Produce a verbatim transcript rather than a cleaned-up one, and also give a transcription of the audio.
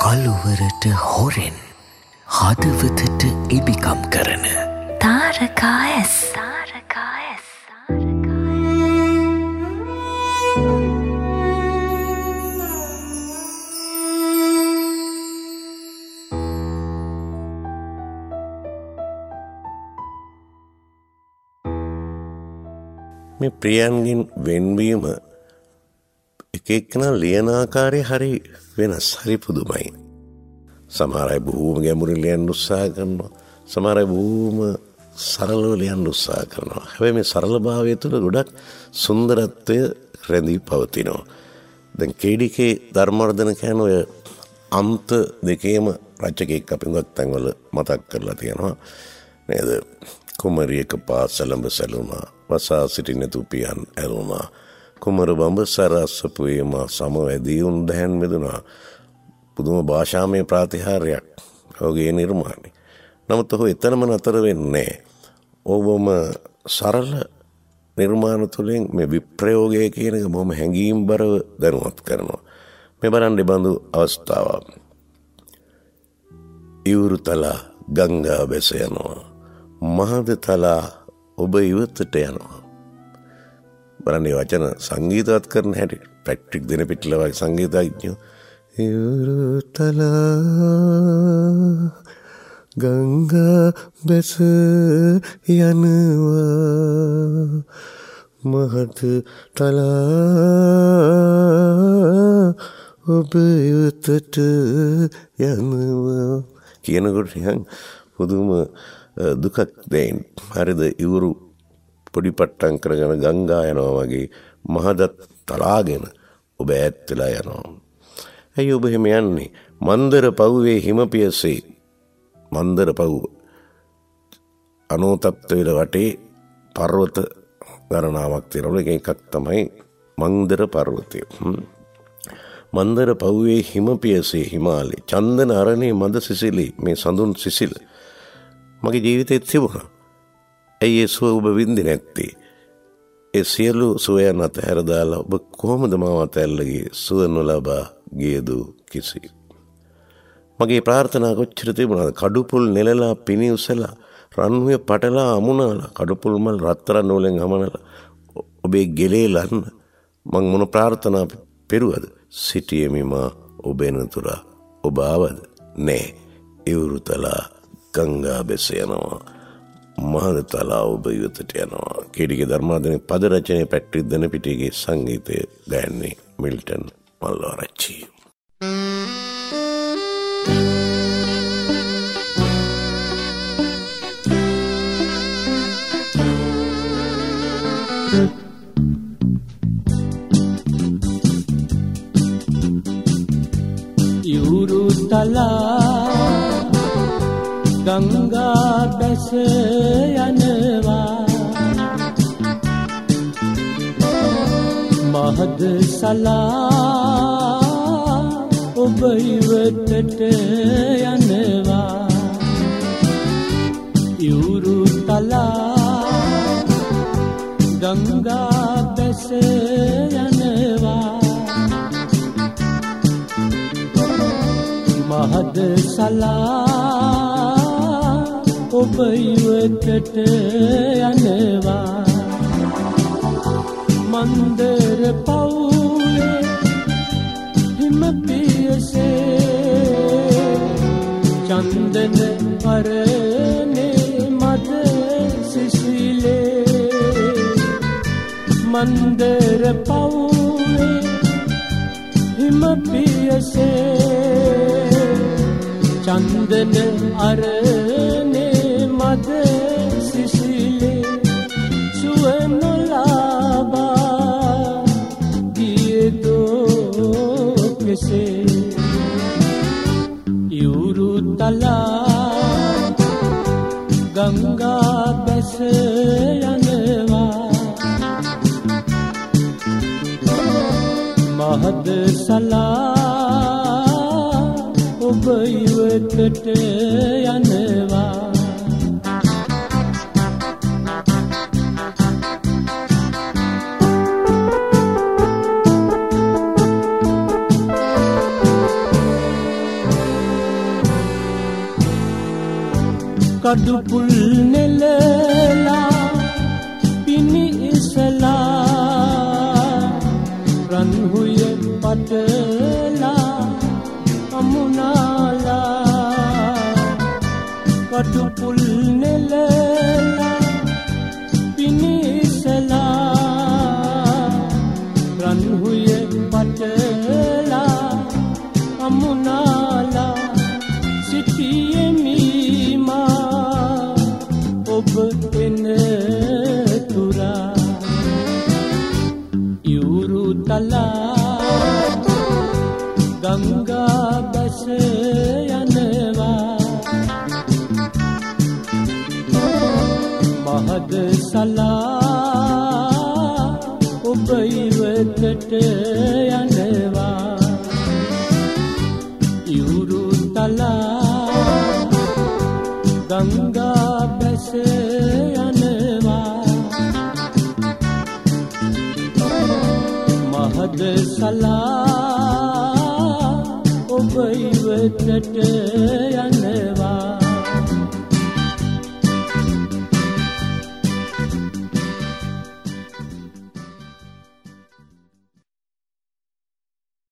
කළුවරට හොරෙන් හදවතට ඉබිකම් කරන තාරකාඇස් තාරකාඇස් මේ ප්‍රියයන්ගෙන් වෙන්වීම එක එක්කෙනා ලියන ආකාරය හරි වෙනස්, හරි පුදුමයි. සමහර අය බොහෝම ගැඹුරින් ලියන්න උත්සාහ කරනවා, සමහර අය බොහෝම සරලව ලියන්න උත්සාහ කරනවා. හැබැයි මේ සරලභාවය තුළ ගොඩක් සුන්දරත්වය රැඳී පවතිනවා. දැන් කේ.ඩී.කේ ධර්මවර්ධන කියන ඔය අන්ත දෙකේම රචකෙක් අපි ගොඩක් තැන්වල මතක් කරලා තියෙනවා නේද? කුමරියක පාසලඹ සැලුණා, වසා සිටින තුපියන් ඇරුණා, කුමර බඹ සරස්සපුයේමා සමවැදී උන් දැහැන් මෙදුනා. පුදුම භාෂාමය ප්‍රාතිහාර්යයක් ඔහුගේ නිර්මාණය. නමුත් ඔහු එතනම නතර වෙන්නේ ඔබම සරල නිර්මාණ තුළින් මේ විප්‍රයෝගය කියන එක බොහොම හැඟීම්බරව දැනුවත් කරනවා. මේ බලන්න බඳු අවස්ථාවක්. ඉවුරු තලා ගංගා බැස යනවා, මහද තලා ඔබ ඉවතට යනවා. බලන්න මේ වචන සංගීතවත් කරන හැටි. පැට්‍රික් දෙනපිටිල වගේ සංගීතඥයෝ. ඉවුරු තලා ගංගා බැස යනවා, මහද තලා ඔබ ඉවතට යනවා කියනකොට නිකන් පුදුම දුකක් දෙයින්. හරිද? ඉවුරු පොඩි පට්ටම් කරගෙන ගංගා යනවා වගේ මහදත් තලාගෙන ඔබ ඈත් වෙලා යනවා. ඇයි ඔබ එහෙම යන්නේ? මන්දර පවුවේ හිම පියසේ. මන්දර පවුව අනෝතප්ත වල වටේ පර්වත ගණනාවක් තියෙනවා. ඒක එකක් තමයි මන්දර පර්වතය. මන්දර පවුවේ හිම පියසේ හිමාලේ චන්දන අරණේ මද සිසිලි. මේ සඳුන් සිසිල මගේ ජීවිතේත් තිබුණා. ඇයි ඒ සුව ඔබ විඳින්නේ නැත්තේ? ඒ සියලු සුවයන් අතහැර දාලා ඔබ කොහොමද මාව අතහැරලා ගියේ? සුව නොලබා ගියදු කිසි. මගේ ප්‍රාර්ථනා කොච්චර තිබුණාද? කඩුපුල් නෙලලා පිණි උසලා රන්හුවේ පටලා අමුණාලා කඩුපුල් මල් රත්තරන් වලින් හමනලා ඔබේ ගෙලේ ලන්න මං මොන ප්‍රාර්ථනා පෙරුවද? සිටියෙමි මා ඔබ එනතුරා. ඔබ ආවද? නෑ. ඉවුරු තලා ගංගා බැස යනවා, මහද තලා ඔබ ඉවතට යනවා. කේ.ඩී.කේ ධර්මවර්ධන පද රචනයේ පැට්‍රික් දෙනපිටිගේ සංගීතය ගයන්නේ මිල්ටන් මල්ලවරච්චි. ඉවුරු තලා ගංගා බැස යනවා, මහද සලා ඔබ ඉවතට යනවා. ඉවුරු තලා ගංගා බැස යනවා, මහද සලා ඔබ ඉවතට යනවා. මන්දර පවුවේ හිම පියසේ චන්දන අරණේ මද සිසිලේ. මන්දර පවුවේ හිම පියසේ චන්දන අරණේ මද සිසිලේ. සුව නොලබා ගියදෝ කෙසේ? ඉවුරු තලා ගංගා බැස යනවා, මහද සලා ඔබ ඉවතට යනවා. කඩු පුල් නෙලලා පිණි ඉසලා රන් හුය පතලා අමුණාලා කඩු පුල් නෙලලා පිණි ඉසලා රන් හුය පතලා අමුණාලා සිටියෙමි ඔබ එන තුරා යුරු තලා ගංගා බැස යනවා මහද සලා ඔබ ඉවතට යනවා යුරු තලා ගංගා බැස යනවා මහද සලා ඔබ ඉවතට යනවා